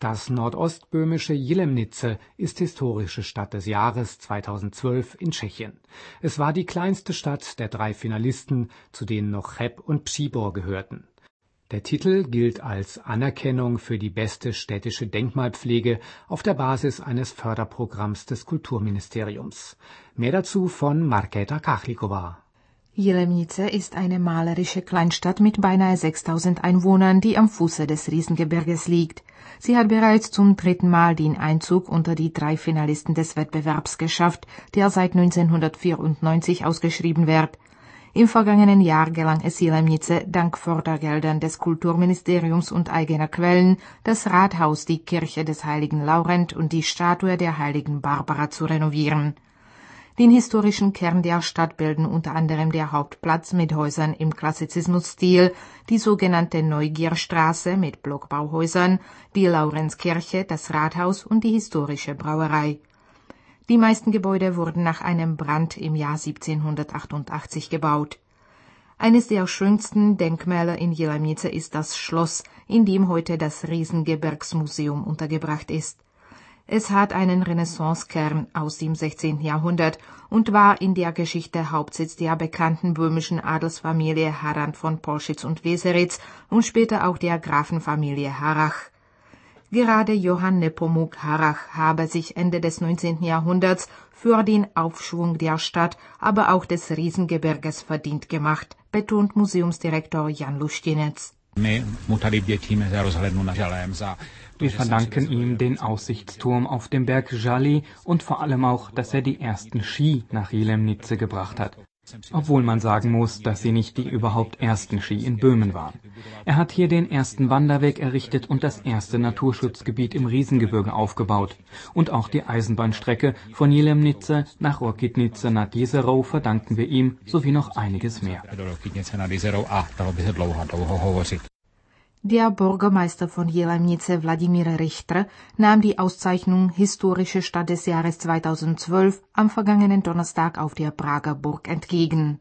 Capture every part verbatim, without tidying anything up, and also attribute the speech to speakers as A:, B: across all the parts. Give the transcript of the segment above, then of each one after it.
A: Das nordostböhmische Jilemnice ist historische Stadt des Jahres zweitausendzwölf in Tschechien. Es war die kleinste Stadt der drei Finalisten, zu denen noch Cheb und Přibor gehörten. Der Titel gilt als Anerkennung für die beste städtische Denkmalpflege auf der Basis eines Förderprogramms des Kulturministeriums. Mehr dazu von Markéta Kachlikova.
B: Jilemnice ist eine malerische Kleinstadt mit beinahe sechstausend Einwohnern, die am Fuße des Riesengebirges liegt. Sie hat bereits zum dritten Mal den Einzug unter die drei Finalisten des Wettbewerbs geschafft, der seit neunzehnhundertvierundneunzig ausgeschrieben wird. Im vergangenen Jahr gelang es Jilemnice dank Fördergeldern des Kulturministeriums und eigener Quellen, das Rathaus, die Kirche des heiligen Laurent und die Statue der heiligen Barbara zu renovieren. Den historischen Kern der Stadt bilden unter anderem der Hauptplatz mit Häusern im Klassizismusstil, die sogenannte Neugierstraße mit Blockbauhäusern, die Laurentskirche, das Rathaus und die historische Brauerei. Die meisten Gebäude wurden nach einem Brand im Jahr siebzehnhundertachtundachtzig gebaut. Eines der schönsten Denkmäler in Jilemnice ist das Schloss, in dem heute das Riesengebirgsmuseum untergebracht ist. Es hat einen Renaissancekern aus dem sechzehnten Jahrhundert und war in der Geschichte Hauptsitz der bekannten böhmischen Adelsfamilie Harrand von Polschitz und Weseritz und später auch der Grafenfamilie Harrach. Gerade Johann Nepomuk Harrach habe sich Ende des neunzehnten Jahrhunderts für den Aufschwung der Stadt, aber auch des Riesengebirges verdient gemacht, betont Museumsdirektor Jan Luštinec.
C: Wir verdanken ihm den Aussichtsturm auf dem Berg Žalý und vor allem auch, dass er die ersten Ski nach Jilemnice gebracht hat. Obwohl man sagen muss, dass sie nicht die überhaupt ersten Ski in Böhmen waren. Er hat hier den ersten Wanderweg errichtet und das erste Naturschutzgebiet im Riesengebirge aufgebaut. Und auch die Eisenbahnstrecke von Jilemnice nach Rokytnice nad Jizerou verdanken wir ihm, sowie noch einiges mehr.
B: Der Bürgermeister von Jilemnice, Vladimír Richter, nahm die Auszeichnung Historische Stadt des Jahres zweitausendzwölf am vergangenen Donnerstag auf der Prager Burg entgegen.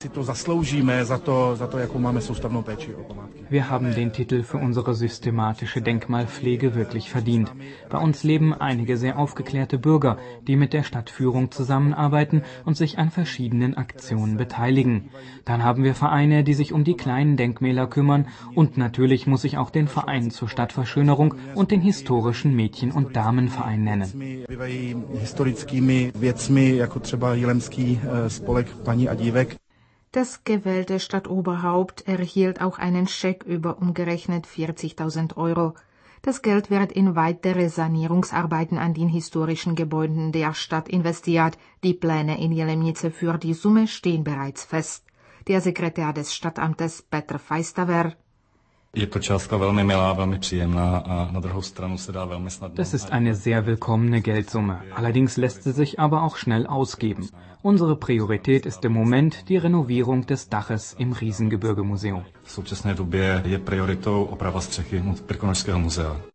C: Wir haben den Titel für unsere systematische Denkmalpflege wirklich verdient. Bei uns leben einige sehr aufgeklärte Bürger, die mit der Stadtführung zusammenarbeiten und sich an verschiedenen Aktionen beteiligen. Dann haben wir Vereine, die sich um die kleinen Denkmäler kümmern, und natürlich muss ich auch den Verein zur Stadtverschönerung und den historischen Mädchen- und Damenverein nennen.
B: Das gewählte Stadtoberhaupt erhielt auch einen Scheck über umgerechnet vierzigtausend Euro. Das Geld wird in weitere Sanierungsarbeiten an den historischen Gebäuden der Stadt investiert. Die Pläne in Jilemnice für die Summe stehen bereits fest. Der Sekretär des Stadtamtes Petr Fajstaver:
C: Das ist eine sehr willkommene Geldsumme. Allerdings lässt sie sich aber auch schnell ausgeben. Unsere Priorität ist im Moment die Renovierung des Daches im Riesengebirgemuseum.